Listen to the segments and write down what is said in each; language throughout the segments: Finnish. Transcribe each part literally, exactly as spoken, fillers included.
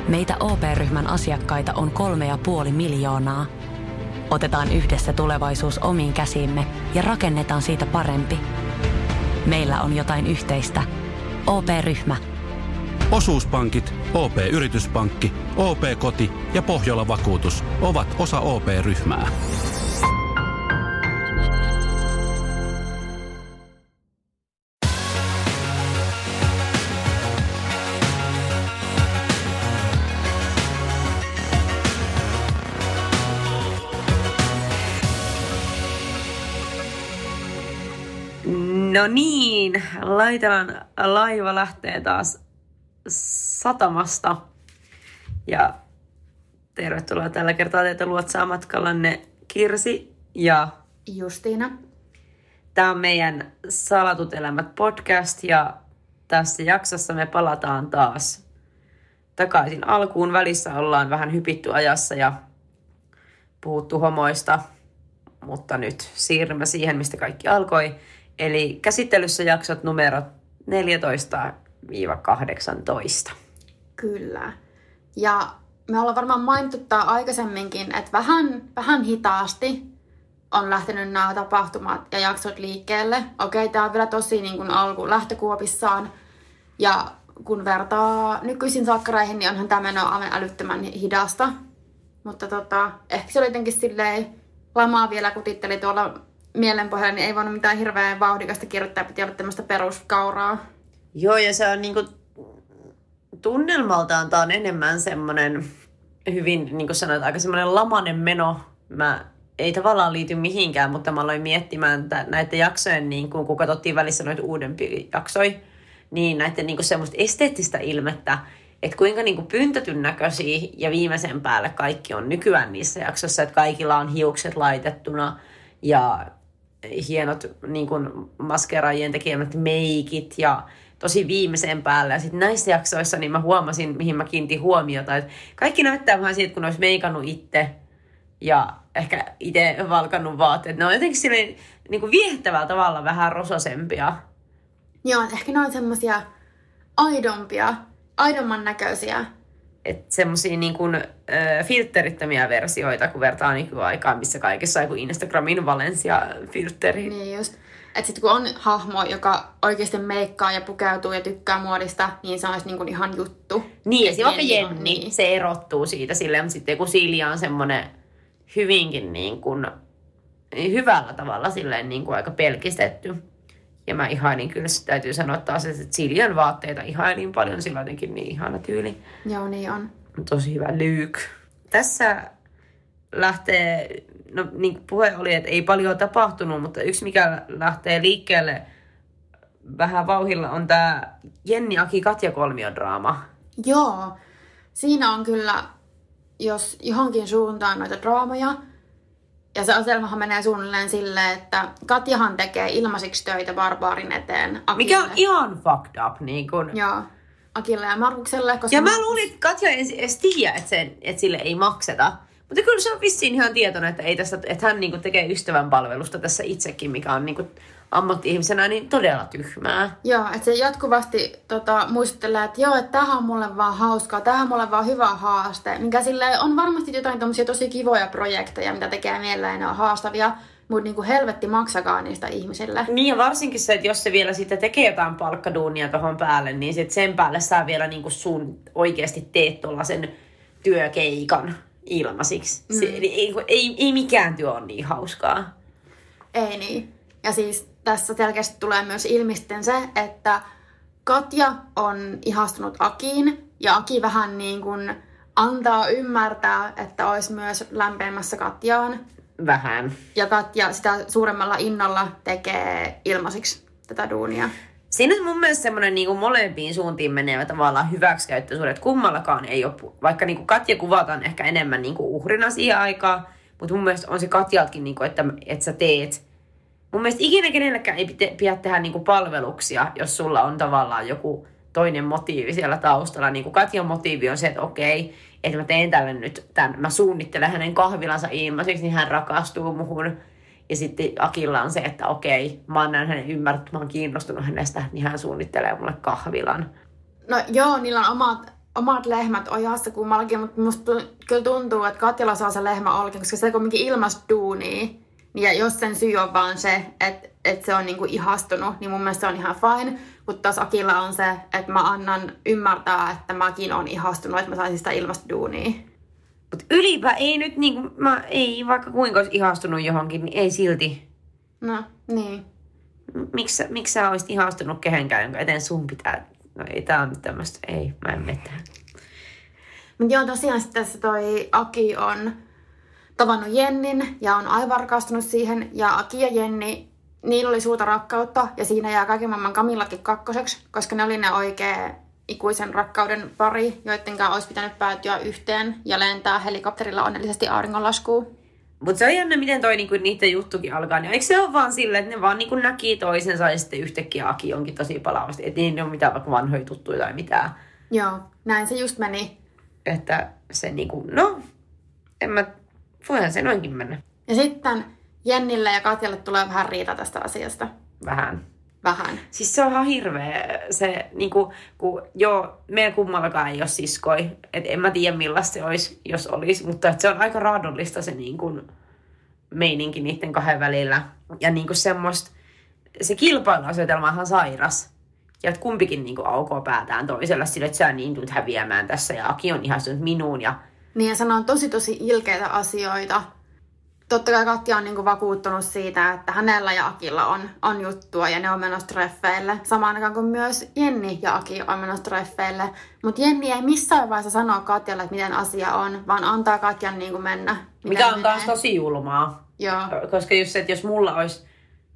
Meitä O P-ryhmän asiakkaita on kolme ja puoli miljoonaa. Otetaan yhdessä tulevaisuus omiin käsiimme ja rakennetaan siitä parempi. Meillä on jotain yhteistä. O P-ryhmä. Osuuspankit, O P-yrityspankki, O P-koti ja Pohjola Vakuutus ovat osa O P-ryhmää. No niin, Laitelan laiva lähtee taas satamasta. Ja tervetuloa tällä kertaa teitä luotsaa matkallanne Kirsi ja Justiina. Tämä on meidän Salatut elämät podcast ja tässä jaksossa me palataan taas takaisin alkuun. Välissä ollaan vähän hypitty ajassa ja puhuttu homoista, mutta nyt siirrymme siihen, mistä kaikki alkoi. Eli käsittelyssä jaksot numerot neljätoista kahdeksantoista. Kyllä. Ja me ollaan varmaan mainittu tämä aikaisemminkin, että vähän, vähän hitaasti on lähtenyt nämä tapahtumat ja jaksot liikkeelle. Okei, tämä on vielä tosi niin kuin alku lähtökuopissaan. Ja kun vertaa nykyisiin sakkareihin, niin onhan tämä meno aivan älyttömän hidasta. Mutta tota, ehkä se oli jotenkin silleen, lamaa vielä kutitteli tuolla mielenpohjalla, niin ei voinut mitään hirveän vauhdikasta kirjoittaa, piti olla tämmöistä peruskauraa. Joo, ja se on niinku tunnelmaltaan tää on enemmän semmoinen hyvin, niin kuin sanoit, aika semmoinen lamainen meno. Mä ei tavallaan liity mihinkään, mutta mä aloin miettimään näiden jaksojen, niin kun, kun katsottiin välissä noita uudempia jaksoja, niin näiden niin semmoista esteettistä ilmettä, että kuinka niin kuin pyntätyn näköisiä ja viimeisen päälle kaikki on nykyään niissä jaksoissa, että kaikilla on hiukset laitettuna ja hienot niin kuin maskeraajien tekemät meikit ja tosi viimeisen päälle. Ja sitten näissä jaksoissa niin mä huomasin, mihin mä kiinnitin huomiota, että kaikki näyttää vähän siitä, kun olisi meikannut itse ja ehkä itse valkannut vaatteet. Ne on jotenkin silleen niin kuin viehättävällä tavalla vähän rososempia. Joo, ehkä ne on semmosia aidompia, aidomman näköisiä. Että semmosia niin kuin äh, filterittömiä versioita, kun vertaa nykyaikaan, missä kaikessa on joku Instagramin Valencia-filteri. Niin just. Että sit kun on hahmo, joka oikeasti meikkaa ja pukeutuu ja tykkää muodista, niin se olisi niin kuin ihan juttu. Niin, ja se vaikka Jenni, Jenni, niin. se erottuu siitä silleen, mutta sitten kun Silja on semmoinen hyvinkin niin kuin, hyvällä tavalla silleen niin kuin aika pelkistetty. Ja mä ihailin kyllä, täytyy sanoa taas, että Siljan vaatteita ihailin paljon, sillä on jotenkin niin ihana tyyli. Joo, niin on. Tosi hyvä Luke. Tässä lähtee, no niin kuin puhe oli, että ei paljon tapahtunut, mutta yksi mikä lähtee liikkeelle vähän vauhilla on tää Jenni Aki Katja kolmiodraama. Joo, siinä on kyllä, jos johonkin suuntaan noita draamoja, ja se asetelmahan menee suunnilleen silleen, että Katjahan tekee ilmaisiksi töitä Barbaarin eteen Akille. Mikä on ihan fucked up. Niin kun. Joo, Akille ja Markukselle. Koska ja mä Markus... luulin, että Katja ei edes tiedä, että, sen, että sille ei makseta. Mutta kyllä se on vissiin ihan tietoinen, että, ei tästä, että hän niin tekee ystävän palvelusta tässä itsekin, mikä on niin ammatti-ihmisenä niin todella tyhmää. Joo, että se jatkuvasti tota, muistuttelee, että joo, että tämähän on mulle vaan hauskaa, tämähän on mulle vaan hyvä haaste. Mikä sille on varmasti jotain tommosia tosi kivoja projekteja, mitä tekee mielellä ja ne on haastavia, mutta niinku helvetti maksakaa niistä ihmisille. Niin ja varsinkin se, että jos se vielä sitten tekee jotain palkkaduunia tuohon päälle, niin sit sen päälle saa vielä niinku sun oikeasti teet tuollaisen työkeikan ilmaisiksi. Mm. Se, ei, ei, ei mikään työ ole niin hauskaa. Ei niin. Ja siis tässä selkeästi tulee myös ilmi sitten se, että Katja on ihastunut Akiin ja Aki vähän niin kuin antaa ymmärtää, että olisi myös lämpeämässä Katjaan. Vähän. Ja Katja sitä suuremmalla innolla tekee ilmaisiksi tätä duunia. Siinä on mun mielestä semmoinen niin kuin molempiin suuntiin menevä tavallaan hyväksikäyttöisuus, että kummallakaan ei ole, vaikka niin kuin Katja kuvataan ehkä enemmän niin kuin uhrina siihen aikaan, mutta mun mielestä on se Katjaltakin, niin kuin, että, että sä teet. Mun mielestä ikinä kenellekään ei pidä tehdä niin kuin palveluksia, jos sulla on tavallaan joku toinen motiivi siellä taustalla. Niin kuin Katjan motiivi on se, että okei, että mä teen tälle nyt tämän, mä suunnittelen hänen kahvilansa ilmaiseksi, niin hän rakastuu muhun. Ja sitten Akilla on se, että okei, mä oon näin hänen ymmärtänyt, mä oon kiinnostunut hänestä, niin hän suunnittelee mulle kahvilan. No joo, niillä on omat omat lehmät ojassa kummallakin, mutta musta kyllä tuntuu, että Katjalla saa se lehmä olkin, koska se kumminkin ilmasta duunia. Ja jos sen syy on vaan se, että, että se on niinku ihastunut, niin mun mielestä se on ihan fine. Mutta taas Akilla on se, että mä annan ymmärtää, että mäkin on ihastunut, että mä saisin sitä ilmasta duunia. Mutta ylipä ei nyt niinku, mä ei vaikka kuinka olisi ihastunut johonkin, niin ei silti. No, niin. Miksi, miksi sä olisit ihastunut kehenkään, jonka eteen sun pitää? No ei tää on nyt tämmöstä, ei, mä en mene tähän. Mutta joo, tosiaan tässä toi Aki on tavannut Jennin ja on aivan rakastunut siihen. Ja Aki ja Jenni, niillä oli suurta rakkautta ja siinä jää kaiken maailman Kamillakin kakkoseksi, koska ne oli ne oikea ikuisen rakkauden pari, joittenkaan olisi pitänyt päätyä yhteen ja lentää helikopterilla onnellisesti auringonlaskuun. Mutta se on jännä, miten toi niinku, niiden juttukin alkaa. Niin eikö se ole vaan silleen, että ne vaan niinku näki toisensa ja sitten yhtäkkiä Aki onkin tosi palavasti. Että niin ei ole mitään vaikka vanhoja tuttuja tai mitään. Joo, näin se just meni. Että se niinku, no, en mä, voihan se noinkin mennä. Ja sitten Jennille ja Katjalle tulee vähän riita tästä asiasta. Vähän. Vähän. Siis se on ihan hirveä se, niinku, kun joo, meidän kummallakaan ei ole siskoi. Että en mä tiedä millaista se olisi, jos olisi. Mutta että se on aika raadollista se niinku, meininki niiden kahden välillä. Ja niinku semmoista, se kilpailuasetelma on ihan sairas. Ja että kumpikin niinku aukoo päätään toisella sille, että sä niin tulet häviämään tässä. Ja Aki on ihastunut minuun. Ja... Niin ja sanoo tosi tosi ilkeitä asioita. Totta kai Katja on niinku vakuuttunut siitä, että hänellä ja Akilla on, on juttua ja ne on menossa treffeille. Samaan aikaan kuin myös Jenni ja Aki on menossa treffeille. Mutta Jenni ei missään vaiheessa sanoa Katjalle, että miten asia on, vaan antaa Katjan niinku mennä. Mikä on menee. Taas tosi julmaa. Joo. Koska just se, että jos mulla olisi...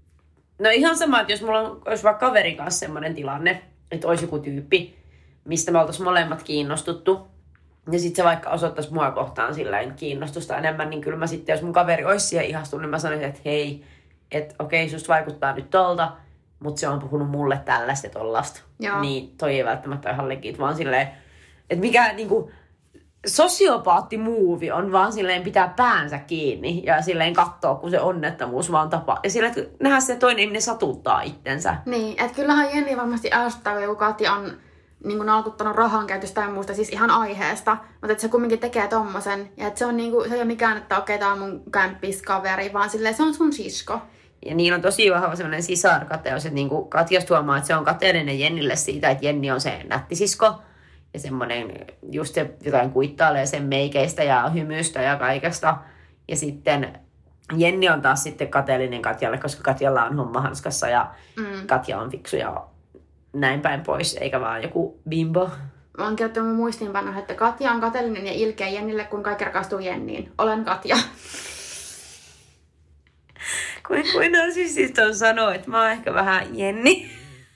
No ihan sama, että jos mulla olisi vaikka kaverin kanssa semmoinen tilanne, että olisi joku tyyppi, mistä me oltaisiin molemmat kiinnostuttu. Ja sitten se vaikka osoittaisi mua kohtaan silleen kiinnostusta enemmän, niin kyllä mä sitten, jos mun kaveri olisi siihen ihastunut, niin mä sanoisin, että hei, että okei, susta vaikuttaa nyt tolta, mutta se on puhunut mulle tällaista ja tollasta. Niin toi ei välttämättä ihan legit, vaan silleen, että mikä niinku sosiopaattimuuvi on vaan silleen pitää päänsä kiinni ja silleen kattoo, kun se onnettomuus vaan tapaa. Ja silleen, että nähdään se toinen ihminen satuttaa itsensä. Niin, että kyllähän Jenni varmasti ärsyttää, kun joku Katja on niin nalkuttanut rahan käytöstä ja muusta, siis ihan aiheesta. Mutta että se kumminkin tekee tommosen. Ja että se on niinku, se ei ole mikään, että okei, tää on mun kämppiskaveri, vaan silleen se on sun sisko. Ja niillä on tosi vahva semmoinen sisarkateus, että niinku Katjasta huomaa, että se on kateellinen Jennille siitä, että Jenni on se nättisisko. Ja semmoinen just se jotain kuittailee sen meikeistä ja hymystä ja kaikesta. Ja sitten Jenni on taas sitten kateellinen Katjalle, koska Katjalla on homma hanskassa ja mm. Katja on fiksu ja näin päin pois, eikä vaan joku bimbo. Mä oon käyttänyt mun muistiinpanoa, että Katja on kateellinen ja ilkeä Jennille, kun kaikki rakastuu Jenniin. Olen Katja. Kuin, kuin narsissista on sanoa, että mä oon ehkä vähän Jenni.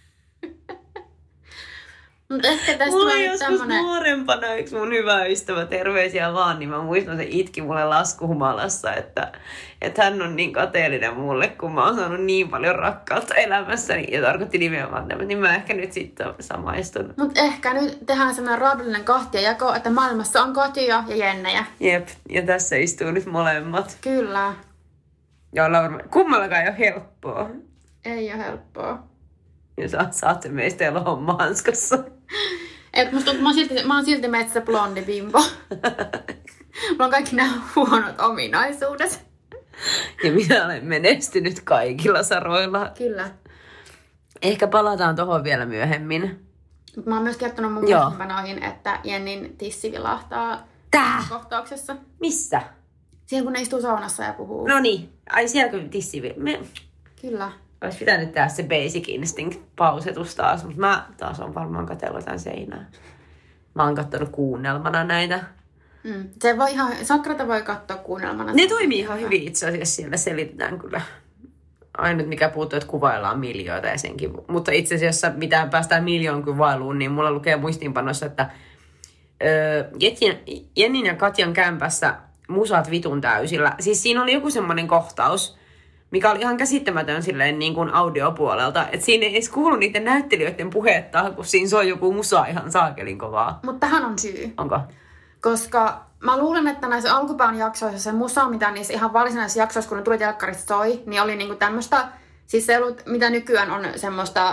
Mutta ehkä tästä mulla tulee joskus tämmönen... nuorempana yksi mun hyvä ystävä, terveisiä vaan, niin mä muistan, se itki mulle laskuhumalassa, että, että hän on niin kateellinen mulle, kun mä oon saanut niin paljon rakkautta elämässäni, ja tarkoitti nimenomaan tämän, niin mä ehkä nyt sitten samaistun. Mutta ehkä nyt tehdään semmoinen raadollinen kahtiajako, että maailmassa on Katja ja Jennejä. Jep, ja tässä istuu nyt molemmat. Kyllä. Ja ollaan varmaan, kummallakaan ei ole helppoa. Ei ole helppoa. Ja sä saatte meistä olla homma hanskassa. Et musta, mä, oon silti, mä oon silti metsä blondi bimbo. Mulla on kaikki nämä huonot ominaisuudet. Ja minä olen menestynyt kaikilla saroilla. Kyllä. Ehkä palataan tohon vielä myöhemmin. Mut mä oon myös kertonut mun muistiinpanoihin, että Jennin tissi vilahtaa Tää? kohtauksessa. Missä? Siihen kun ne istuu saunassa ja puhuu. No niin. Ai sielläkö tissi vilahtaa? Me... Kyllä. Olisi pitänyt tehdä se basic instinct-pausetus taas, mutta mä taas on varmaan katsellut jotain seinää. Mä oon kattonut kuunnelmana näitä. Mm. Se voi ihan, Sakrata voi katsoa kuunnelmana. Ne toimii ihan hyvin itse asiassa, siellä selitetään kyllä. Ainut mikä puuttuu, että kuvaillaan miljoita ja senkin. Mutta itse asiassa mitään päästään miljoon kuvailuun, niin mulla lukee muistiinpanossa, että öö, Jennin ja Katjan kämpässä musat vitun täysillä. Siis siinä oli joku semmoinen kohtaus, mikä oli ihan käsittämätön silleen niin kuin audiopuolelta. Että siinä ei edes kuulu niiden näyttelijöiden puhetta, kun siinä soi joku musa ihan saakelin kovaa. Mutta tähän on syy. Onko? Koska mä luulen, että näissä alkupään jaksoissa se musa, mitä niissä ihan varsinaisissa jaksoissa, kun ne tuli telkkarista soi, niin oli niinku tämmöistä, siis se ollut, mitä nykyään on semmoista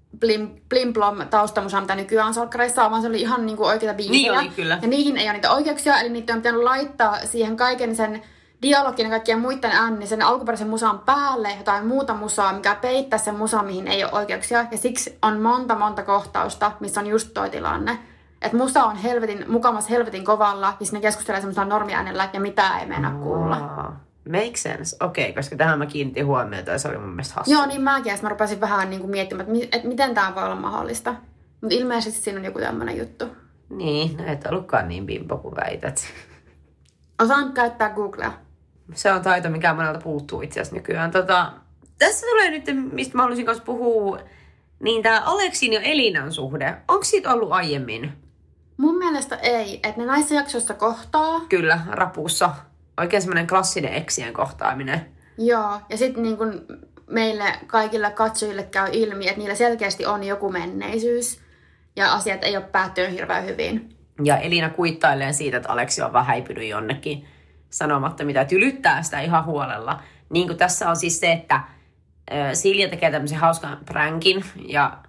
blim, blim blom taustamusaa, mitä nykyään on solkkareissa, vaan se oli ihan niinku oikeita biisejä. Niin oli, kyllä. Ja niihin ei ole niitä oikeuksia, eli niitä on pitänyt laittaa siihen kaiken sen dialogin ja kaikkien muiden äänen, sen alkuperäisen musan päälle jotain muuta musaa, mikä peittää sen musan, mihin ei ole oikeuksia. Ja siksi on monta monta kohtausta, missä on just toi tilanne. Että musa on helvetin, mukamas helvetin kovalla, ja sinne keskustelee semmoisella normiäänellä, ja mitä ei mennä kuulla. Wow. Make sense. Okei, okay, koska tähän mä kiinnitin huomiota, ja se oli mun mielestä hassu. Joo, niin mäkin, ja mä rupesin vähän niin kuin miettimään, että, että miten tää voi olla mahdollista. Mutta ilmeisesti siinä on joku tämmönen juttu. Niin, no et ollutkaan niin bimbo kuin väität. Osaan käyttää Googlea. Se on taito, mikä monelta puuttuu itse asiassa nykyään. Tota, tässä tulee nyt, mistä mä haluaisin kanssa puhua, niin tää Aleksin ja Elinan suhde. Onko siitä ollut aiemmin? Mun mielestä ei. Että ne näissä jaksoissa kohtaa. Kyllä, rapussa. Oikein semmoinen klassinen eksien kohtaaminen. Joo, ja sitten niin kun meille kaikille katsojille käy ilmi, että niillä selkeästi on joku menneisyys. Ja asiat ei ole päättynyt hirveän hyvin. Ja Elina kuittailee siitä, että Aleksi on vähän häipynyt jonnekin sanomatta, mitä tylyttää sitä ihan huolella. Niin kuin tässä on siis se, että Silja tekee tämmöisen hauskan pränkin ja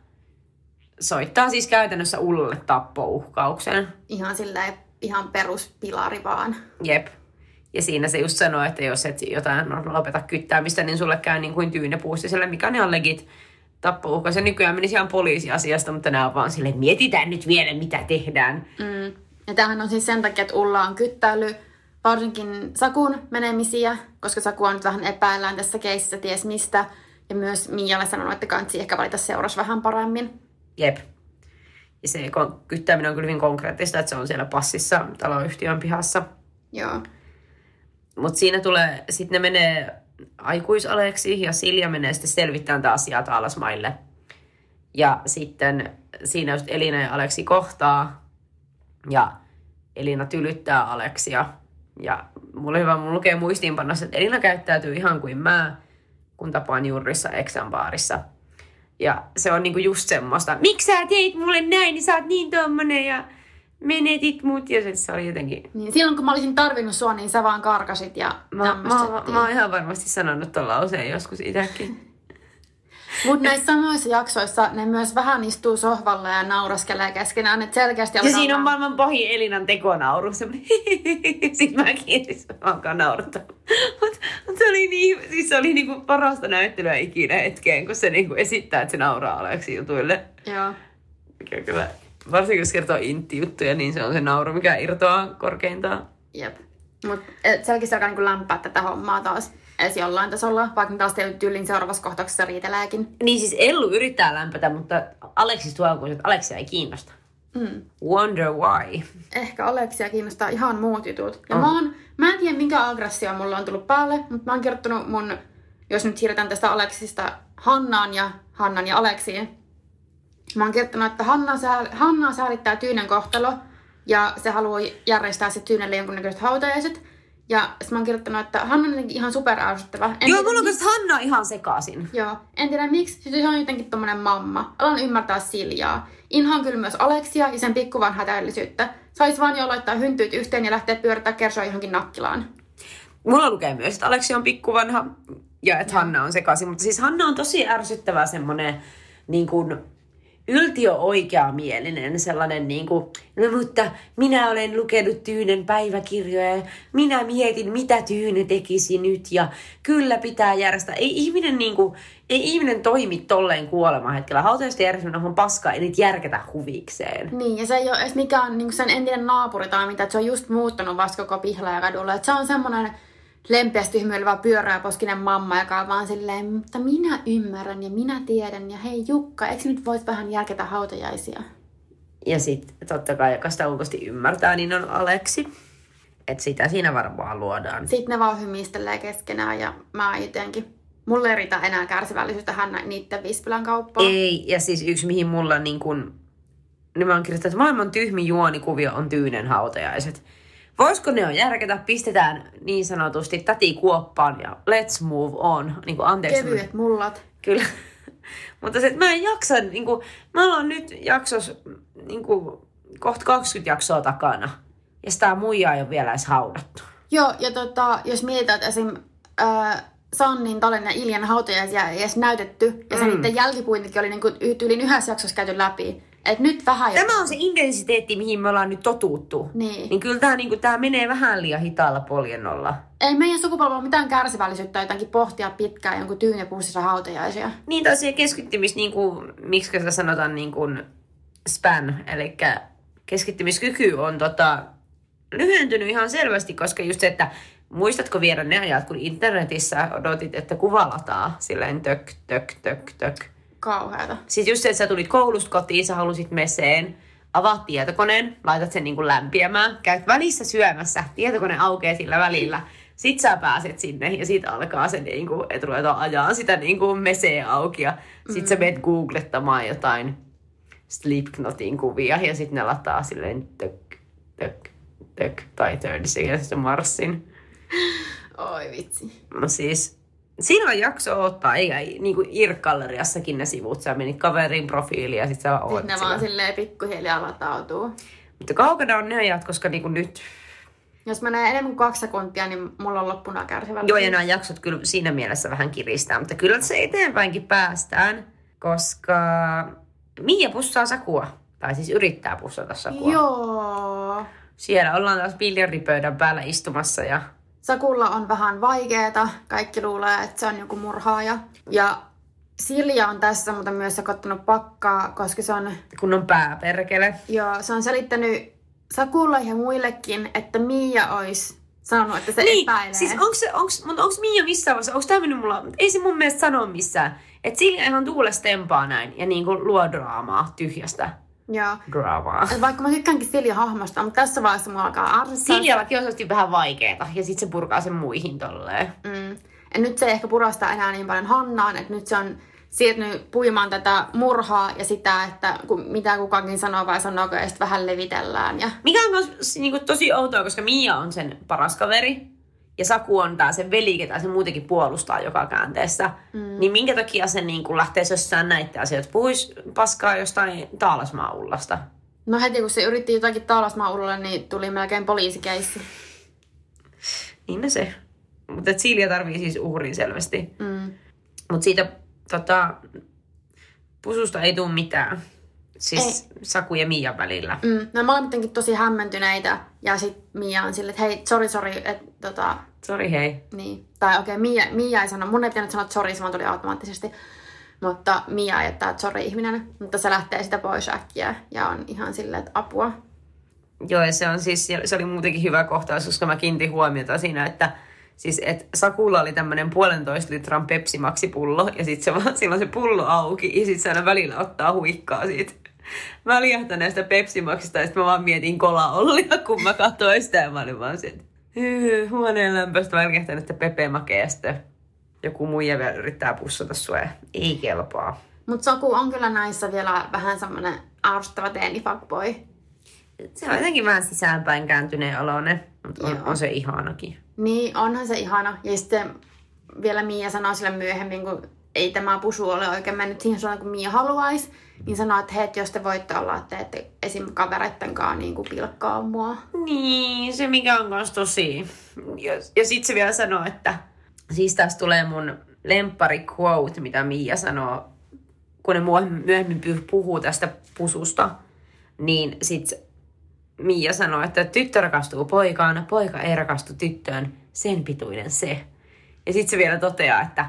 soittaa siis käytännössä Ullalle tappouhkauksen. Ihan silleen, ihan peruspilari vaan. Jep. Ja siinä se just sanoo, että jos et jotain lopeta kyttäämistä, niin sulle käy niin kuin tyynepuustiselle, mikä on ihan legit tappouhkaus. Ja nykyään menisi ihan poliisiasiasta, mutta nämä on vaan silleen, että mietitään nyt vielä, mitä tehdään. Mm. Ja tämähän on siis sen takia, että Ulla on kyttäily varsinkin Sakun menemisiä, koska Sakua nyt vähän epäillään tässä keississä ties mistä. Ja myös Mialle sanonut, että kansi ehkä valita seuras vähän paremmin. Jep. Ja se kyttääminen on kyllä hyvin konkreettista, että se on siellä passissa taloyhtiön pihassa. Joo. Mutta siinä tulee, sitten ne menee aikuisaleksi ja Silja menee sitten selvittämään tätä asiaa Taalasmaille. Ja sitten siinä just Elina ja Aleksi kohtaa ja Elina tylyttää Aleksia. Ja mulla hyvä, mun lukee muistiinpanossa, että Elina käyttäytyy ihan kuin mä, kun tapaan Jurrissa Eksän baarissa. Ja se on niinku just semmoista, miksi sä teit mulle näin, niin sä oot niin tommonen ja menetit mut. Ja se oli jotenkin... Niin, silloin kun mä olisin tarvinnut sua, niin sä vaan karkasit ja mä, mä, mä oon ihan varmasti sanonut ton lauseen joskus itsekin. Mutta näissä samoissa jaksoissa ne myös vähän istuu sohvalla ja nauraskelee keskenään, että selkeästi... Ja siinä on maailman pahin Elinan tekonauru, semmoinen sitten mäkin siis alkaa naurattaa. Mutta mut se oli niin, siis se oli niinku parasta näyttelyä ikinä hetkeen, kun se niinku esittää, että se nauraa Aleksi jutuille. Joo. Mikä kyllä, varsinkin jos kertoo intti-juttuja, niin se on se nauru, mikä irtoaa korkeintaan. Jep. Mutta selkeästi alkaa niinku lämpää tätä hommaa taas. Edes jollain tasolla, vaikka taas tyylin seuraavassa kohtauksessa riiteleekin. Niin siis Ellu yrittää lämpätä, mutta Aleksis tuo alkuun, että Aleksia ei kiinnosta. Mm. Wonder why. Ehkä Aleksia kiinnostaa ihan muut jutut. Ja mm. mä, oon, mä en tiedä, minkä aggressio mulla on tullut päälle, mutta mä oon kirjoittanut mun, jos nyt siirretään tästä Aleksista Hannaan ja Hannan ja Aleksiin. Mä oon kirjoittanut, että Hanna sää, Hannaa säälittää Tyynen kohtalo ja se haluaa järjestää sitten Tyynelle jonkunnäköiset hautajaiset. Ja sitten mä oon kirjoittanut, että Hanna on jotenkin ihan superärsyttävä. En Joo, mulla on kanssa Hanna ihan sekaisin. Joo, en tiedä miksi. Sitten se on jotenkin tommonen mamma. Alan ymmärtää Siljaa. Inhaan kyllä myös Aleksia ja sen pikkuvanhaa täydellisyyttä. Sais vaan jo laittaa hyntyyt yhteen ja lähteä pyörittää kersoa johonkin nakkilaan. Mulla lukee myös, että Aleksi on pikkuvanha ja että Hanna on sekaisin. Mutta siis Hanna on tosi ärsyttävä semmonen niin kuin... yltiö-oikeamielinen sellainen niin kuin, no mutta minä olen lukenut Tyynen päiväkirjoja ja minä mietin, mitä Tyyne tekisi nyt ja kyllä pitää järjestää. Ei ihminen, niin kuin, ei ihminen toimi tolleen kuolemahetkellä. Hautajaisten järjestäminen on paskaa, ei niitä järketä huvikseen. Niin, ja se ei ole edes mikään niin sen entinen naapuri tai mitä, että se on just muuttanut vasta koko Pihlajakadulla. Että se on semmoinen lempeästi hymyilevä pyöreäposkinen mamma, joka on vaan silleen, mutta minä ymmärrän ja minä tiedän. Ja hei Jukka, eikö nyt voit vähän järketä hautajaisia? Ja sitten totta kai, joka sitä ulkoisesti ymmärtää, niin on Aleksi. Että sitä siinä varmaan luodaan. Sitten ne vaan hymistelee keskenään ja mä jotenkin... Mulla ei riitä enää kärsivällisyyttä hän niitten Vispilän kauppaan. Ei, ja siis yksi mihin mulla niin kun... Niin mä oon kirjoittanut, että maailman tyhmin juonikuvio on Tyynen hautajaiset. Voisiko ne on järketä? Pistetään niin sanotusti täti kuoppaan ja let's move on. Niin kuin, anteeksi. Kevyet mullat. Kyllä. Mutta se, että mä en jaksa, niin kuin, mä ollaan nyt jaksos niin kuin, kohta kaksikymmentä jaksoa takana. Ja sitä muijaa ei ole vielä edes haudattu. Joo, ja tota, jos mietitään, että esim. Ää, Sannin, Talen ja Iljan hautajaisia ei edes näytetty. Ja se mm. niiden jälkipuintikin oli niinku yli yhdessä jaksossa käyty läpi. Et nyt vähän Tämä joku... on se intensiteetti, mihin me ollaan nyt totuttu. Niin. Niin kyllä tämä niinku, tää menee vähän liian hitaalla poljennolla. Ei meidän sukupolvella mitään kärsivällisyyttä jotenkin pohtia pitkään jonkun tyyn ja pussissa hautajaisia. Niin, tai se keskittymis, niinku, miksi sitä sanotaan niinku span, eli keskittymiskyky on tota, lyhentynyt ihan selvästi, koska just se, että muistatko vielä ne ajat, kun internetissä odotit, että kuva lataa silleen tök, tök, tök, tök. Kauheata. Siis just se, että sä tulit koulusta kotiin, sä halusit meseen, avaat tietokoneen, laitat sen niinku lämpiämään, käyt välissä syömässä, tietokone aukeaa sillä välillä. Sit sä pääset sinne ja sit alkaa se, niinku, että ruvetaan ajaa sitä niinku meseen auki. Ja sit mm. sä menet googlettamaan jotain Slipknotin kuvia ja sit ne lataa silleen tök, tök, tök, tai thirty Marssin. Oi vitsi. No siis, silloin jakso ottaa, eikä niin kuin I R C-galleriassakin ne sivut. Sä menit kaverin profiiliin ja sit sä oot ne vaan silleen pikkuhiljaa latautuu. Mutta kaukana on ne ajat, koska niin kuin nyt... Jos menee enemmän kuin kaksi sekuntia, niin mulla on loppuna kärsivällisyys. Joo, ja nämä jaksot kyllä siinä mielessä vähän kiristää, mutta kyllä se eteenpäinkin päästään, koska Mia pussaa Sakua. Tai siis yrittää pussata Sakua. Joo. Siellä ollaan taas biljardipöydän päällä istumassa ja... Sakulla on vähän vaikeeta. Kaikki luulee, että se on joku murhaaja. Ja Silja on tässä mutta myös sekoittanut pakkaa, koska se on... Kun on pääperkele. Joo, se on selittänyt Sakulle ja muillekin, että Mia olisi sanonut, että se niin, epäilee. Siis onks se, onks, mutta onks Mia missään vaiheessa, onks tää mennyt mulla... Ei se mun mielestä sano missään. Että Silja ihan tuulesta tempaa näin ja niinku luo draamaa tyhjästä. Joo. Draamaa. Vaikka mä tykkäänkin Silja hahmosta, mutta tässä vaiheessa mulla alkaa arvostaa. Siljallakin on selvästi vähän vaikeeta ja sit se purkaa sen muihin tolleen. Mm. Ja nyt se ei ehkä purastaa enää niin paljon Hannaan, että nyt se on siirtynyt puimaan tätä murhaa ja sitä, että mitä kukakin sanoo vai sanooko ja sitten vähän levitellään. Ja... Mikä on myös niin tosi outoa, koska Mia on sen paras kaveri ja Saku on tää sen veli, ketä se muutenkin puolustaa joka käänteessä. Mm. Niin minkä takia se niin kuin lähtee sössään näitä asioita? Puhuis paskaa jostain Taalasmaa-Ullasta. No heti kun se yritti jotakin Taalasmaa-Ullalle, niin tuli melkein poliisikeissi. Niin no se. Mutta Silja tarvii siis uhrin selvästi. Mm. Mutta siitä tota, pususta ei tule mitään. Siis ei. Saku ja Mian välillä. Mm. No molemmat tosi hämmentyneitä. Ja sit Mia on silleen, että hei, sori, sori, että tota... Sori, hei. Niin. Tai okei, okay, Mia, Mia ei sano, mun ei pitänyt sanoa sori, se vaan tuli automaattisesti. Mutta Mia ei jättää, että sori ihminen. Mutta se lähtee sitä pois äkkiä ja on ihan silleen, että apua. Joo, ja se on siis, se oli muutenkin hyvä kohtaus, koska mä kiinnitin huomiota siinä, että siis, et Sakulla oli tämmönen puolentoista litran Pepsi Maxi-pullo, ja sit se vaan, silloin se pullo auki, ja sit se aina välillä ottaa huikkaa siitä väljähtäneestä Pepsi Maxista, ja sit mä vaan mietin Kola-Ollia, kun mä katsoin sitä, ja mä olin vaan sit, huoneen lämpöistä väljähtäneestä Pepe Makeasta. Joku muija vielä yrittää pussata sua, ei kelpaa. Mut Saku on kyllä näissä vielä vähän semmonen arvostava teeni fuckboy. Se on jotenkin vähän sisäänpäin kääntyneen oloinen, mutta on, on se ihanakin. Niin, onhan se ihana. Ja sitten vielä Mia sanoo sille myöhemmin, kun ei tämä pusu ole oikein mennyt siihen suuntaan, kun Mia haluaisi, niin sanoo, että hei, jos te voitte olla, että ette esim. Kavereittenkaan niin kuin pilkkaa mua. Niin, se mikä on kans tosi. Ja, ja sit se vielä sanoo, että siis tästä tulee mun lemppari quote, mitä Mia sanoo, kun ne myöhemmin puhuu tästä pususta, niin sit Mia sanoo, että tyttö rakastuu poikaan, poika ei rakastu tyttöön, sen pituinen se. Ja sitten se vielä toteaa, että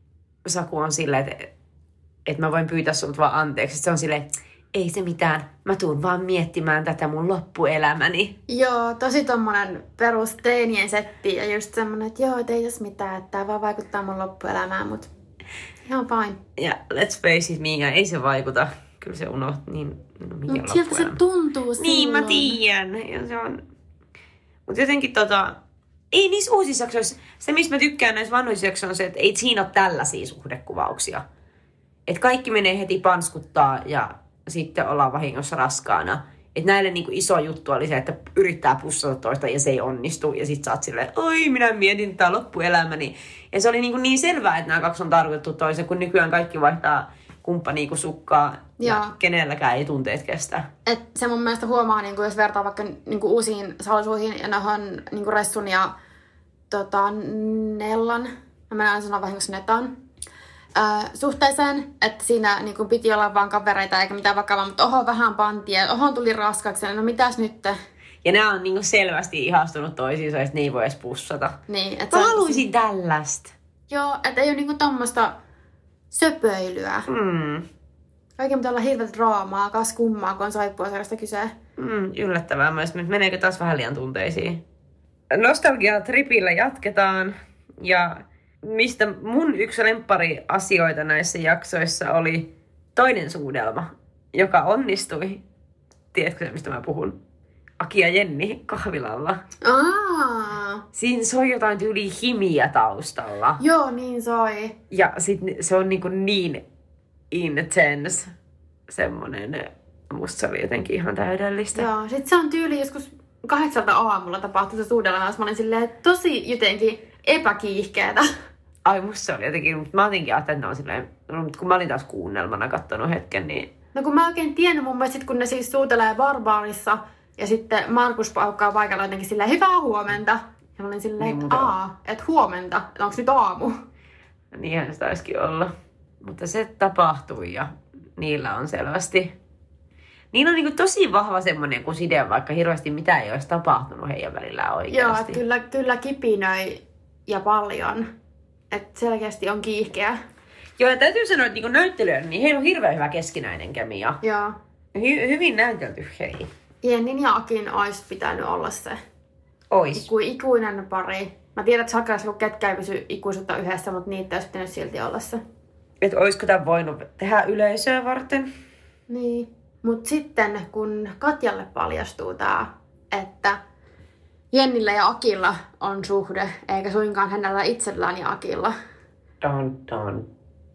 Saku on silleen, että, että mä voin pyytää sulta vaan anteeksi. Se on silleen, ei se mitään, mä tuun vaan miettimään tätä mun loppuelämäni. Joo, tosi tommonen perus teinien setti ja just semmonen, että joo, et ei jos mitään, että tää vaan vaikuttaa mun loppuelämään, mut ihan fine. Ja let's face it, Mia, ei se vaikuta. Kyllä se unohti, niin no mikä Mut siltä se tuntuu silloin. Niin, mä tiedän. Ja se on... Mut jotenkin tota... Ei niissä uusissa jaksoissa... Se, mistä mä tykkään näissä vanhoissa jaksoissa on se, että ei siinä ole tällaisia suhdekuvauksia. Että kaikki menee heti panskuttaa ja sitten ollaan vahingossa raskaana. Että näille niinku iso juttu oli se, että yrittää pussata toista ja se ei onnistu. Ja sit sä oot silleen, oi minä mietin tää loppuelämäni. Ja se oli niinku niin selvää, että nämä kaksi on tarkoitettu toisen, kun nykyään kaikki vaihtaa kumppania kuin sukkaa ja, ja kenelläkään ei tunteet kestä. Et se mun mielestä huomaa, niin jos vertaa vaikka niin uusiin salsuihin ja nohon niin Ressun ja tota, Nellan, mä en sanoa vahingossa netan, äh, suhteeseen, että siinä niin kuin piti olla vaan kavereita eikä mitään vakavaa, mutta oho vähän pantiin ja oho tuli raskaaksi, no mitäs nyt? Ja nämä on niinku selvästi ihastunut toisiinsa, että ne ei voi edes pussata. Niin, et mä se, haluaisin tällaista. Joo, että ei ole niinku tommoista söpöilyä. Mm. Kaiken pitää olla hirveät draamaa, kas kummaa, kun on saippuasarjasta kyse. Mm, yllättävää myös, mutta meneekö taas vähän liian tunteisiin? Nostalgia-tripillä jatketaan. Ja mistä mun yksi lemppari asioita näissä jaksoissa oli toinen suudelma, joka onnistui. Tiedätkö mistä mä puhun? Aki ja Jenni kahvilalla. Aa. Siinä soi jotain tyyli himiä taustalla. Joo, niin soi. Ja sit se on niinku niin intense semmonen. Musta se oli jotenkin ihan täydellistä. Joo, sit se on tyyli joskus kahdeksalta aamulla tapahtui se suudelma, jos mä olin silleen tosi jotenkin epäkiihkeetä. Ai musta se oli jotenkin, mutta mä jotenkin ajattelin, että ne on silleen, no, kun mä olin taas kuunnelmana kattonut hetken, niin... No kun mä oikein tiennyt mun mielestä sit, kun ne siis suutelee Barbaarissa ja sitten Markus paukkaa paikalla jotenkin silleen hyvää huomenta. Ja mä olin silleen, niin, että aa, että huomenta, että onks nyt aamu? Niinhän se taisikin olla. Mutta se tapahtui ja niillä on selvästi... Niin on niin tosi vahva semmoinen kuin side, vaikka hirveästi mitään ei olisi tapahtunut heidän välillään oikeasti. Joo, kyllä, kyllä kipinöi ja paljon. Että selkeästi on kiihkeä. Joo, ja täytyy sanoa, että niin näyttelijöillä, niin heillä on hirveän hyvä keskinäinen kemia. Joo. Hy- hyvin näytelty hei. Jennin ja Akin olisi pitänyt olla se. Ois. Iku, ikuinen pari. Mä tiedän, että Sakas, kun ketkä ei pysy ikuisuutta yhdessä, mutta niitä olisi pitänyt silti olla se. Että olisiko tämän voinut tehdä yleisöä varten? Niin. Mutta sitten kun Katjalle paljastuu tää, että Jennillä ja Akilla on suhde, eikä suinkaan hänellä itsellään ja Akilla. Dun, dun,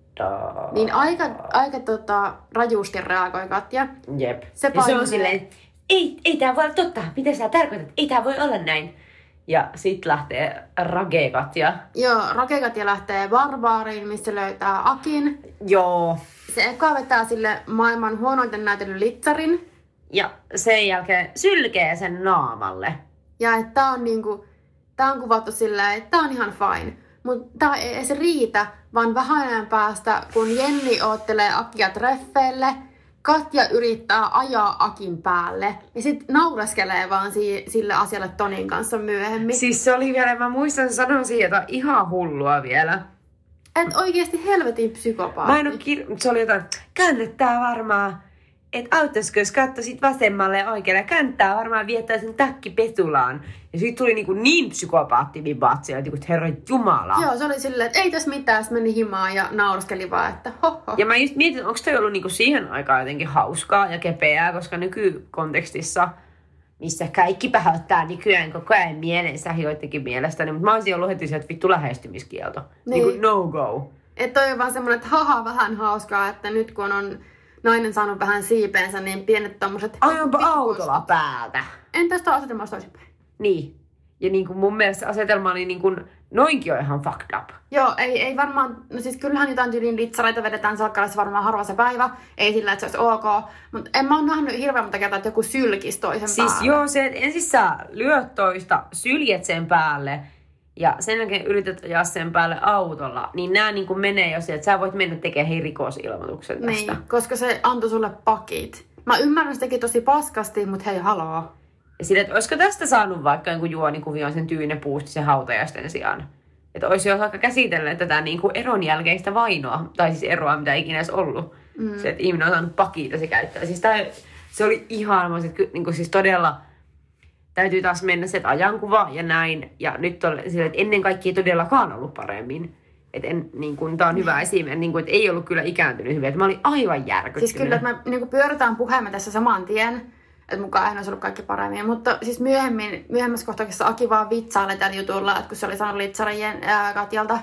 dun. Niin aika, aika tota, rajusti reagoi Katja. Jep. Se, ja se on silleen, ei, ei tää voi olla totta. Mitä sä tarkoitat? Ei tää voi olla näin. Ja sit lähtee Rage Katja. Joo, Rage Katja lähtee Barbaariin, missä löytää Akin. Joo. Se eka vetää sille maailman huonoiten näytellyn litsarin. Ja sen jälkeen sylkee sen naamalle. Ja että tää on niinku, tää on kuvattu silleen, että tää on ihan fine. Mutta tää ei, ei se riitä, vaan vähän ajan päästä, kun Jenni oottelee Akia treffeille, Katja yrittää ajaa Akin päälle. Ja sit naureskelee vaan si- sille asialle Tonin kanssa myöhemmin. Siis se oli vielä, mä muistan sanoa siitä ihan hullua vielä. Et oikeesti helvetin psykopaatti. Mä en oo kir- se oli jotain, kannattaa varmaan, että auttaisiko jos katsoisit vasemmalle ja oikealle, kannattaa varmaan viettää sen takki Petulaan. Ja siitä tuli niinku niin psykopaatti-vibaat siellä, että herra jumala. Joo, se oli silleen, että ei tässä mitään, sitten meni himaan ja naureskeli vaan, että hoho. Ja mä just mietin, onko toi ollut niinku siihen aikaan jotenkin hauskaa ja kepeää, koska nykykontekstissa, missä kaikki pahoittaa nykyään koko ajan mielensä joidenkin mielestäni, mutta mä olisin ollut heti se, että vittu lähestymiskielto. Niin. Niin kuin no go. Että toi on vaan semmonen, että haha, vähän hauskaa, että nyt kun on nainen saanut vähän siipeensä, niin pienet tommoset... Ajanpa autolla päältä. En tästä asetelmasta toisinpäin. Niin. Ja niin kuin mun mielestä asetelma oli niin kuin, noinkin on ihan fucked up. Joo, ei, ei varmaan, no siis kyllähän jotain tyylin litsareita vedetään salkkarissa varmaan harva se päivä. Ei sillä, että se olisi ok. Mutta en mä oon nähnyt hirveän monta kertaa, että joku sylkisi toisen siis päälle. Joo, se, että ensin sä lyöt toista, syljet sen päälle ja sen jälkeen yrität ajaa sen päälle autolla. Niin nää niin kuin menee jo siihen, että sä voit mennä tekemään hei rikosilmoituksen tästä. Niin, koska se antoi sulle pakit. Mä ymmärrän, se teki tosi paskasti, mutta hei, haloo. Ja sille, että olisiko tästä saanut vaikka jonkun juonikuvion sen tyynepuustisen hautajaisten sijaan. Että olisi jo vaikka käsitellyt tätä niin kuin eron jälkeistä vainoa, tai siis eroa, mitä ikinä edes ollut. Mm. Se, että ihminen on saanut pakita, se käyttää. Siis tää, se oli ihan, niin kuin siis todella, täytyy taas mennä se, että ajankuva ja näin. Ja nyt on sille, että ennen kaikkea ei todellakaan ollut paremmin. Että niin kuin, tää on hyvä esimerkki, niin kuin, että ei ollut kyllä ikääntynyt hyvin. Että mä olin aivan järkyttynyt. Siis kyllä, että me niin kuin pyöritään puheemme tässä saman tien. Että mukaan ei olisi ollut kaikki paremmin. Mutta siis myöhemmin, myöhemmässä kohtauksessa Aki vaan vitsailee tällä jutulla, että kun se oli saanut litsarejen ää, Katjalta.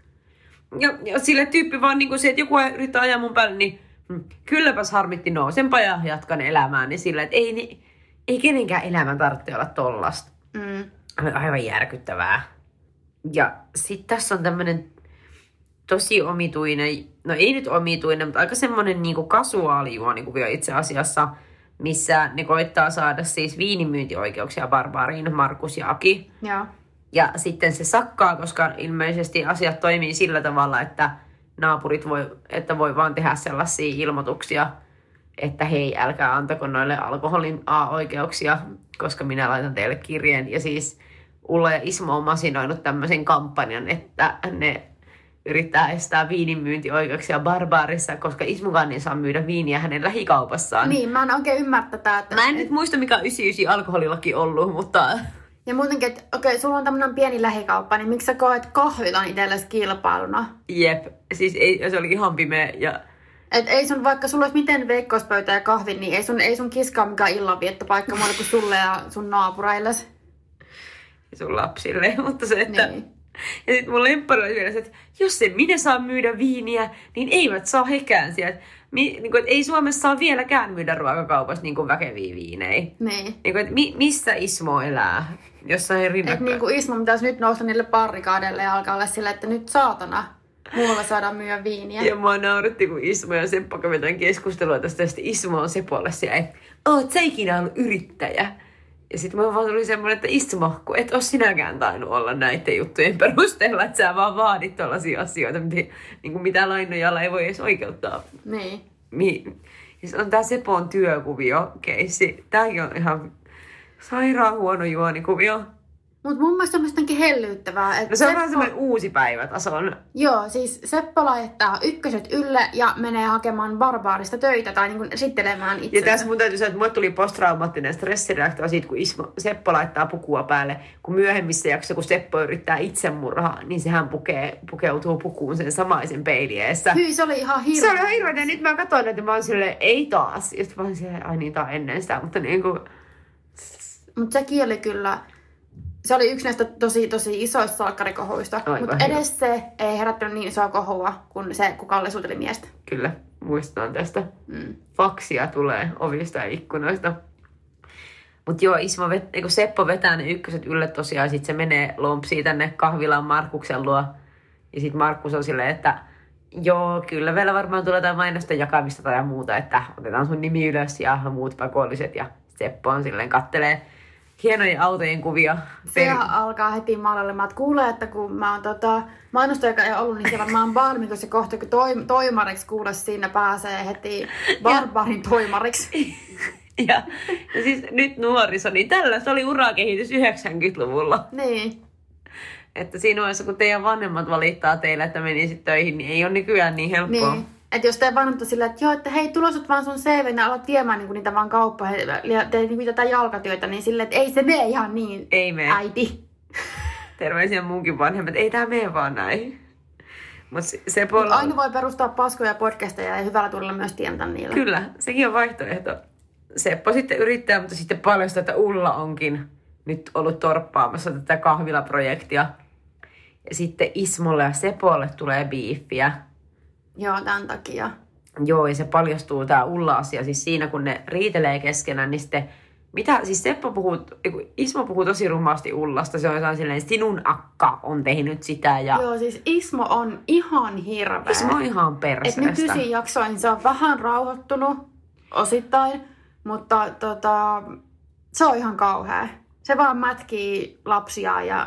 Ja, ja sille tyyppi vaan niin kuin se, että joku yrittää ajaa mun päälle, niin hm, kylläpäs harmitti nousenpa ja jatkan elämään. Niin sillä, että ei, niin, ei kenenkään elämän tarvitse olla tollasta. Mm. Aivan järkyttävää. Ja sitten tässä on tämmönen tosi omituinen, no ei nyt omituinen, mutta aika semmonen niinku kasuaalijuonikuvio itse asiassa, missä ne koittaa saada siis viinimyyntioikeuksia Barbaariin, Markus ja Aki. Joo. Ja sitten se sakkaa, koska ilmeisesti asiat toimii sillä tavalla, että naapurit voi, että voi vaan tehdä sellaisia ilmoituksia, että hei, älkää antako noille alkoholin A-oikeuksia, koska minä laitan teille kirjeen. Ja siis Ulla ja Ismo on masinoinut tämmöisen kampanjan, että ne yrittää estää viinin myyntioikeuksia Barbaarissa, koska Ismokaan ei saa myydä viiniä hänen lähikaupassaan. Niin, mä en oikein ymmärrä tätä. Että... Mä en nyt muista, mikä on yhdeksänkymmentäyhdeksän alkoholilaki ollut, mutta... Ja muutenkin, että okei, sulla on tämmönen pieni lähikauppa, niin miksi sä koet kahvilan itsellesi kilpailuna? Jep, siis ei, se oli ihan pimeä ja... Et ei sun, vaikka sulla olisi miten veikkauspöytä ja kahvi, niin ei sun, ei sun kiskaa mikään illanviettopaikka muuta kuin sulle ja sun naapureilles. Ja sun lapsille, mutta se, että... Niin. Ja sit mun lemppari oli vielä se, että jos se minä saa myydä viiniä, niin eivät saa hekään sieltä. Mi, niin kuin, että ei Suomessa saa vieläkään myydä ruokakaupassa niin kuin väkeviä viinejä. Niin. Niin kuin, että mi, missä Ismo elää? Jossain rinnakkain. Että niin kuin Ismo pitäisi nyt nousta niille barrikaadeille ja alkaa olla silleen, että nyt saatana, muualla saadaan myydä viiniä. Ja mua nauratti, kun Ismo ja Seppo kävitään keskustelua tästä, ja sitten Ismo on Sepolle siellä, että oot sä ikinä ollut yrittäjä? Ja sitten mä vaan tuli semmoinen, että Ismo, kun et ole sinäkään tainnut olla näiden juttujen perusteella, että sä vaan vaadit tollaisia asioita, mitä, niin kuin mitä lainojalla ei voi edes oikeuttaa. Niin. Mi- ja se on tää Sepon työkuvio-keissi. Tääkin on ihan sairaan huono juonikuvio. Mut mun mielestä on jotenkin hellyyttävää. Että No se on Seppo... vähän semmoinen uusi päivätason. Joo, siis Seppo laittaa ykköset ylle ja menee hakemaan barbaarista töitä tai niin esittelemään itsensä. Ja tässä mun täytyy sanoa, että mulle tuli posttraumaattinen stressireaktio siitä, kun Ismo, Seppo laittaa pukua päälle. Kun myöhemmissä jaksoissa, kun Seppo yrittää itsemurhaa, niin sehän pukee, pukeutuu pukuun sen samaisen peiliessä. Hyi, se oli ihan hirveä. Se oli ihan hirveä. Nyt mä katsoin, että mä oon silleen, ei taas. Ja sitten mä oon silleen, ai niin, tää on ennen sitä. Mutta niin kuin... Mut sekin oli kyllä... Se oli yksi näistä tosi, tosi isoista salkkarikohuista, mutta edes se ei herättänyt niin isoa kohua kuin se, kun Kalle suuteli miestä. Kyllä, muistetaan tästä. Mm. Faksia tulee ovista ja ikkunoista. Mutta joo, Ismo vet- kun Seppo vetää ne ykköset ylle tosiaan, ja sitten se menee lompsiin tänne kahvilaan Markuksen luo. Ja sitten Markus on silleen, että joo, kyllä vielä varmaan tulee jotain mainosten jakamista tai muuta, että otetaan sun nimi ylös ja muut pakolliset. Ja Seppo on silleen, kattelee hienojen autojen kuvia. Se alkaa heti maalailemaan, että kuulee, että kun mä oon tota, mainostaja, joka ei ollut, niin se varmaan Balmikossa kohta, kun toi, toimariksi kuule, siinä pääsee heti barbaarin toimariksi. Ja, ja siis nyt nuoriso, niin tällaista oli urakehitys yhdeksänkymmentäluvulla. Niin. Että siinä vaiheessa, kun teidän vanhemmat valittaa teille, että menisit töihin, niin ei ole nykyään niin helppoa. Niin. Että jos te vanhemmat silleen, että joo, että hei, tulosut vaan sun C V, ja alat viemään niinku niitä vaan kauppaan ja teet niinku tätä jalkatyötä, niin silleen, että ei se mene ihan niin, ei mene. Äiti. Terveisiä munkin vanhemmat, ei tää mene vaan näin. Mut se Mut aina voi perustaa paskoja podcasteja ja hyvällä tulla myös tientä niillä. Kyllä, sekin on vaihtoehto. Seppo sitten yrittää, mutta sitten paljastaa, että Ulla onkin nyt ollut torppaamassa tätä kahvilaprojektia. Ja sitten Ismolle ja Sepolle tulee biiffiä. Joo, tämän takia. Joo, ja se paljastuu tää Ulla-asia. Siis siinä, kun ne riitelee keskenään, niin sitten... Mitä? Siis Seppo puhuu... Ismo puhuu tosi rumasti Ullasta. Se on jotain silleen, sinun akka on tehnyt sitä ja... Joo, siis Ismo on ihan hirveä. Ismo on ihan perseestä. Et nykyisin jaksoin se on vähän rauhoittunut osittain, mutta tota, se on ihan kauhea. Se vaan mätkii lapsia ja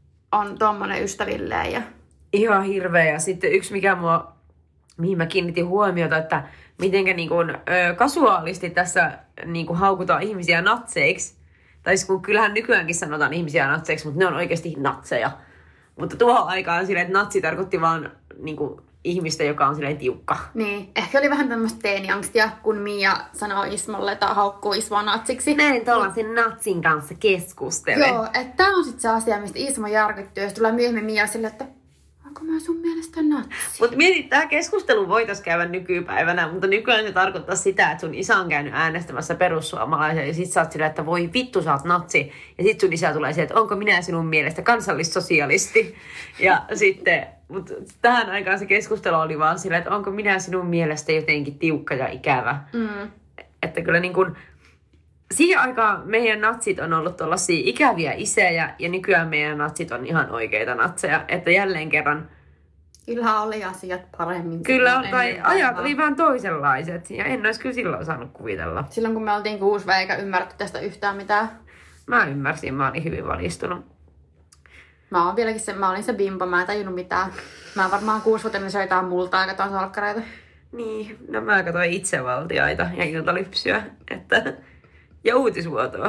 on tommonen ystävilleen. Ja... Ihan hirveä. Ja sitten yksi, mikä mua... mihin mä kiinnitin huomiota, että mitenkä niin kuin, ö, kasuaalisti tässä niin kuin haukutaan ihmisiä natseiksi. Tai siis kun kyllähän nykyäänkin sanotaan ihmisiä natseiksi, mutta ne on oikeasti natseja. Mutta tuohon aikaan silleen, että natsi tarkoitti vaan niin kuin, ihmistä, joka on silleen tiukka. Niin, ehkä oli vähän tämmöistä teiniangstia, kun Mia sanoo Ismolle, että haukkuu Ismoa natsiksi. Näin tuollaisen natsin kanssa keskustele. Joo, että tää on sit se asia, mistä Ismo järkyttyy, jos tulee myöhemmin Mia silleen, että onko mä sun mielestä natsi? Mutta mietit, tämä keskustelu voitaisiin käydä nykypäivänä, mutta nykyään se tarkoittaa sitä, että sun isä on käynyt äänestämässä perussuomalaisia ja sit sä oot sillä, että voi vittu sä oot natsi. Ja sit sun isä tulee siihen, että onko minä sinun mielestä kansallissosialisti. Ja sitten, mutta tähän aikaan se keskustelu oli vaan sillä, että onko minä sinun mielestä jotenkin tiukka ja ikävä. Mm. Että kyllä niin kuin... Siihen aikaan meidän natsit on ollut tollaisia ikäviä isejä ja nykyään meidän natsit on ihan oikeita natseja. Että jälleen kerran... Kyllä oli asiat paremmin. Kyllä, tai ajat oli vähän toisenlaiset ja en olisi kyllä silloin saanut kuvitella. Silloin kun me oltiin kuusi eikä ymmärretty tästä yhtään mitään. Mä ymmärsin, mä olin hyvin valistunut. Mä oon vieläkin se, mä olin se bimbo, mä en tajunnut mitään. Mä varmaan kuusivuotiaana söin jotain multaa ja katoin salkkareita. Niin, no mä katsoin itsevaltiaita ja iltalypsyä, että... Ja uutisvuotoa.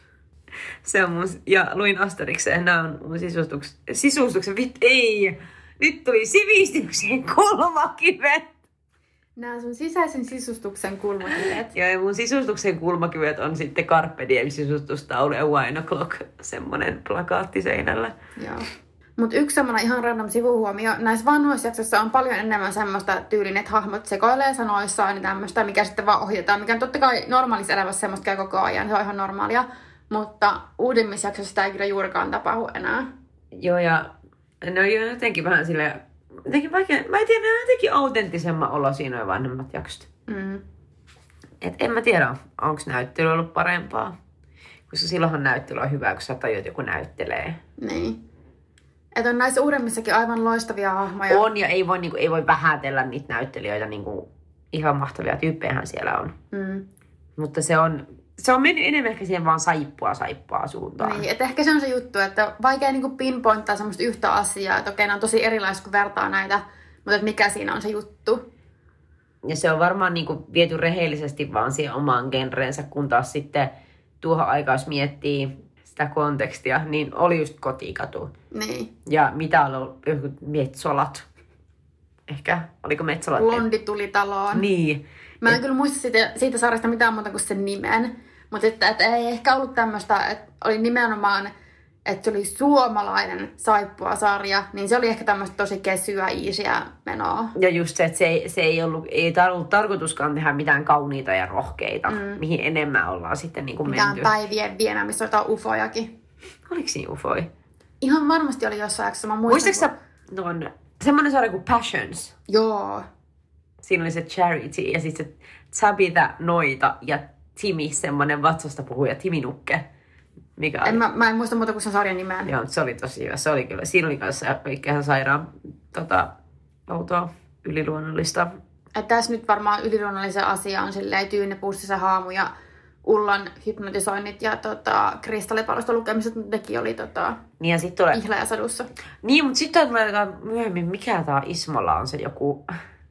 Se on mun... Ja luin Asterikseen, nämä on mun sisustuksen... Sisustuksen... Vit... Ei! Nyt tuli sivistyksen kulmakivet! Nämä on sun sisäisen sisustuksen kulmakivet. Ja mun sisustuksen kulmakivet on sitten Carpe Diem sisustustaulu ja Wine O'Clock, semmonen plakaatti seinällä. Joo. Mutta yksi semmoinen ihan random sivuhuomio. Näissä vanhoissa jaksoissa on paljon enemmän semmoista tyylin, että hahmot sekoilee sanoissaan ja tämmöistä, mikä sitten vaan ohjataan. Mikä on totta kai normaalissa elämässä semmoista käy koko ajan, se on ihan normaalia. Mutta uudemmissa jaksoissa sitä ei kyllä juurikaan tapahdu enää. Joo, ja ne on jotenkin vähän silleen, jotenkin vaikea, mä en tiedä, ne on jotenkin autenttisemman olo siinä vanhemmat jaksot. Mm. Et en mä tiedä, onko näyttely ollut parempaa. Koska silloinhan näyttely on hyvä, kun sä tajuat, joku näyttelee. Niin. Että on näissä uudemmissakin aivan loistavia hahmoja. On, ja ei voi, niin kuin, ei voi vähätellä niitä näyttelijöitä. Niin kuin, ihan mahtavia tyyppejähän siellä on. Mm. Mutta se on, se on mennyt enemmän ehkä siihen vaan saippua saippua suuntaan. Niin, että ehkä se on se juttu, että vaikea niin kuin pinpointtaa semmoista yhtä asiaa. Että okei, nämä on tosi erilaiset, kun vertaa näitä. Mutta että mikä siinä on se juttu. Ja se on varmaan niin kuin, viety rehellisesti vaan siihen omaan genreensä, kun taas sitten tuohon aikaan, jos miettii sitä kontekstia, niin oli just Kotikatu. Niin. Ja mitä on ollut? Jotkut Metsolat. Ehkä, oliko Metsolat? Blondi tuli taloon. Niin. Mä en et... kyllä muista siitä, siitä sarjasta mitään muuta kuin sen nimen. Mutta että, että ei ehkä ollut tämmöistä, että oli nimenomaan, että se oli suomalainen saippua-sarja, niin se oli ehkä tämmöistä tosi kesyä, iisiä menoa. Ja just se, että se ei, se ei ollut, ei ollut tarkoituskaan tehdä mitään kauniita ja rohkeita, mm. mihin enemmän ollaan sitten niin kuin menty. Mitään päivien viemään, missä on jotain ufojakin. Oliko siinä ufoi? Ihan varmasti oli jossain jaksossa. Muistatko sä tuon semmoinen sarja kuin Passions? Joo. Siinä oli se Charity ja sitten se Tabitha Noita ja Timi, semmoinen vatsasta puhuja, Timi Nukke. Mikä en, mä, mä en muista muuta kuin sen sarjan nimeä. Joo, se oli tosi hyvä. Se oli kyllä. Siinä oli kanssa ihan sairaan tota, outoa yliluonnollista. Et tässä nyt varmaan yliluonnollisen asia on silleen Tyyne Pussisen haamu ja Ullan hypnotisoinnit ja tota, kristallipallosta lukemiset, mutta nekin oli tota, niin ja sit tulee... Ihla ja sadussa. Niin, mutta sitten tulee myöhemmin, mikä tää Ismolla on se joku...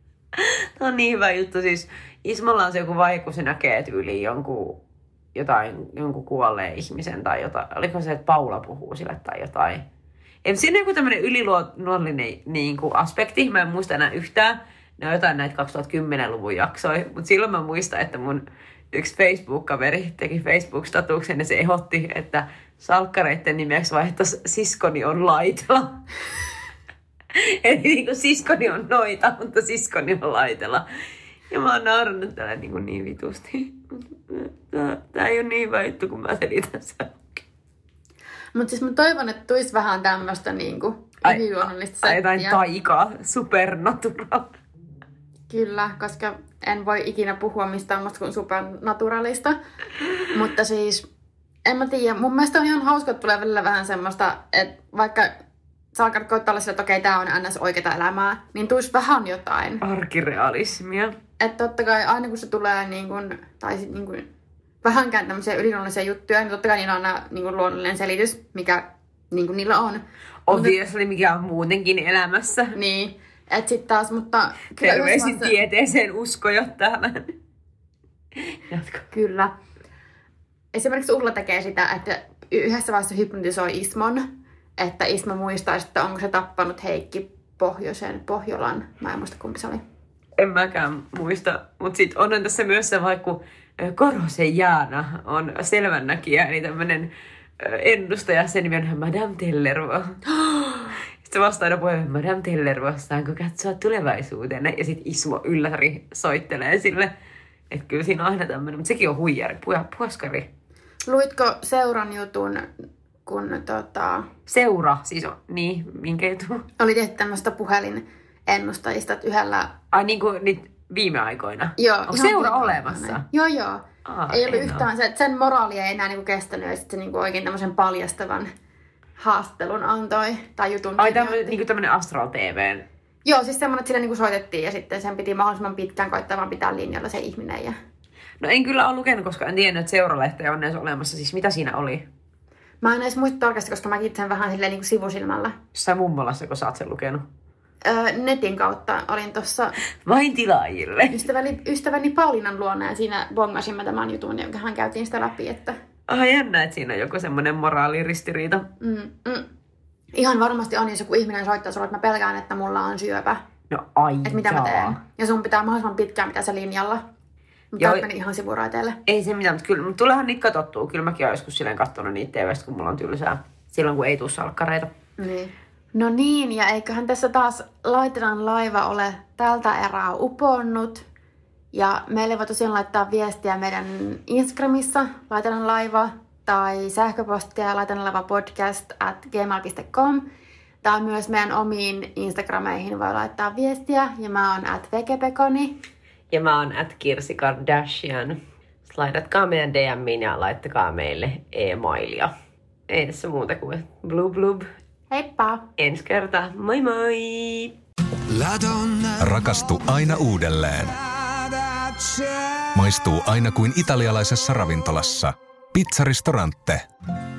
Tämä on niin hyvä juttu. Siis Ismolla on se joku vaihe, kun se näkee tyyliin jonkun, jotain, jonkun kuolleen ihmisen tai jotain. Oliko se, että Paula puhuu sille tai jotain. Ei, siinä on joku tämmöinen yliluonnollinen niin kuin aspekti. Mä en muista enää yhtään. Ne on jotain näitä kaksituhattakymmenluvun jaksoja. Mutta silloin mä muistan, että mun yksi Facebook-kaveri teki Facebook-statuksen ja se ehdotti, että salkkareitten nimeksi vaihtaisi siskoni on laitella. Eli niin kuin siskoni on noita, mutta siskoni on laitella. Ja mä oon naurannut täällä niin, kuin niin vitusti. Tää, tää ei ole niin hyvä juttu, kun mä selitän sen. Mutta siis mä toivon, että tulisi vähän tämmöistä niinku yliluonnollista settiä. Jotain taikaa, supernatural. Kyllä, koska en voi ikinä puhua mistään muusta kuin supernaturalista. Mutta siis, en mä tiedä. Mun mielestä on ihan hauska, että tulee välillä vähän semmoista, että vaikka sä alkaa koittaa olla sillä, että okei, tää on ns. Oikeata elämää, niin tuisi vähän jotain. Arkirealismia. Että totta kai aina kun se tulee niin kun, tai niin kun, vähänkään tämmöisiä yliluonnollisia juttuja, niin totta kai niillä on aina niin kun, luonnollinen selitys, mikä niin kun niillä on. Obviously, mikä on muutenkin elämässä. Niin. Et sit taas, mutta... Terveisin tieteeseen uskoja täällä. Jatko. Kyllä. Esimerkiksi Ulla tekee sitä, että yhdessä vaiheessa hypnotisoi Ismon, että Ismo muistaisi, että onko se tappanut Heikki Pohjoisen, Pohjolan. Mä en muista, kumpi se oli. En mäkään muista, mutta sitten on tässä myös se, vaikka Korhosen Jaana on selvännäkijä, eli tämmöinen ennustaja, sen nimi on Madame Tellervo. Sitten vastaa aina puheen, Madame Tellervo, saanko katsoa tulevaisuuteen? Ja sitten Ismo ylläri soittelee sille, että kyllä siinä on aina tämmöinen, mutta sekin on huijari, puoskari. Luitko Seuran jutun, kun tota... Seura, siis on, niin, minkä jutun? Oli tehty tämmöistä puhelinennustajista, että yhdellä... Ai niin kuin nyt viime aikoina? Joo. Onko Seura olemassa? Aikoina. Joo, joo. Aa, ei ollut yhtään se, että sen moraali ei enää niinku kestänyt, ja sitten se niinku oikein tämmöisen paljastavan haastattelun antoi, tai jutun. Ai tämmöinen niinku tämmöinen Astral T V:n? Joo, siis semmoinen, että sille niinku soitettiin, ja sitten sen piti mahdollisimman pitkään koittaa vaan pitää linjalla se ihminen. Ja... No en kyllä ole lukenut, koska en tiennyt, että Seuralehti on edes olemassa. Siis mitä siinä oli? Mä en edes muista tarkasti, koska mäkin sen vähän silleen niin kuin sivusilmällä. Sä mummolassa, kun sä oot sen lukenut? Öö, netin kautta olin tuossa Vain tilaajille. Ystäväni, ystäväni Paulinan luona ja siinä bongasimme tämän jutun, jonka hän käytiin sitä läpi, että... Ah, jännä, että siinä on joku semmoinen moraaliristiriita. Mm, mm. Ihan varmasti on, jos joku ihminen soittaa sulle, että mä pelkään, että mulla on syöpä. No ai Että mitä mä teen. Ja sun pitää mahdollisimman pitkään pitää se linjalla. Mutta Joo. meni ihan sivuraiteelle. Ei se mitään, mutta kyllä mutta tuleehan niitä katsottua. Kyllä mäkin olen joskus silleen katsonut niitä T V:stä, kun mulla on tylsää. Silloin, kun ei tule salkkareita. Niin. No niin, ja eiköhän tässä taas Laiteran laiva ole tältä erää uponnut. Ja meille voi tosiaan laittaa viestiä meidän Instagramissa, Laiteran laiva, tai sähköpostia laiteranlaivapodcast at gmail piste com. Tai myös meidän omiin Instagrameihin voi laittaa viestiä, ja mä oon at vegepekoni. Ja mä oon at Kirsi Kardashian. Laitatkaa meidän D M:iin ja laittakaa meille e-mailia. Ei tässä muuta kuin blub blub. Heippa! Ensi kertaa. Moi moi! Rakastu aina uudelleen. Maistuu aina kuin italialaisessa ravintolassa. Pizzaristorante.